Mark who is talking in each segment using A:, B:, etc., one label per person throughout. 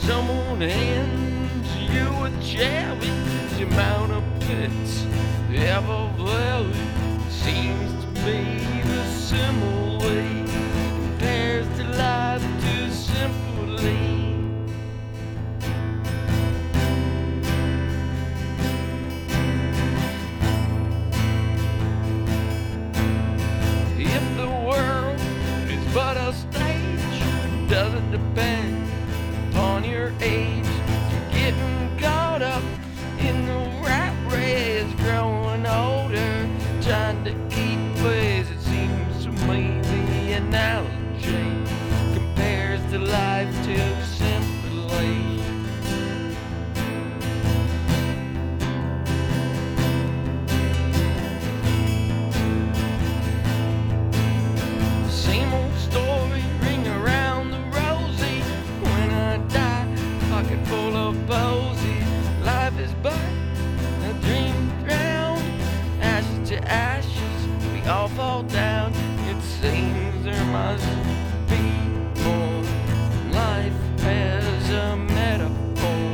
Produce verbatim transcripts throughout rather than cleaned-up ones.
A: Someone hands you a cherry, the amount of pits ever vary seems to be the simile compares to life too simply. If the world is but a stage, doesn't depend upon your age. You're getting caught up in the rat race, growing older, trying to keep pace. It seems to me the analogy compares to life too simply. Same old story, ring around the rosy. When I die, pocket full of posies. Life is but a dream drowned, ashes to ashes, we all fall down. It seems there must be more. Life as a metaphor.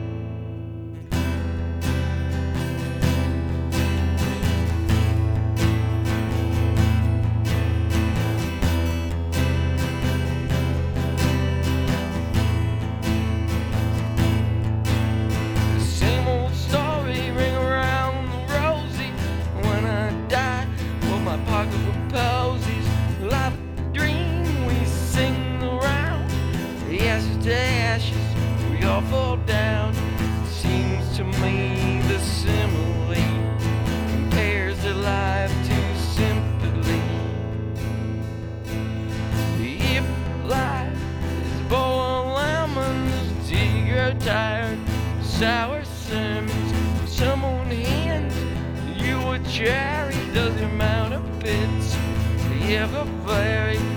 A: Same old story, ring around the rosy. When I die, fill my pocket with posies. Life a dream, we sing around. Ashes to ashes, we all fall down. Seems to me the simile compares to life too simply. If life is a bowl of lemons till you grow tired, sour sermons. Someone hands you a cherry, does the amount of bits ever vary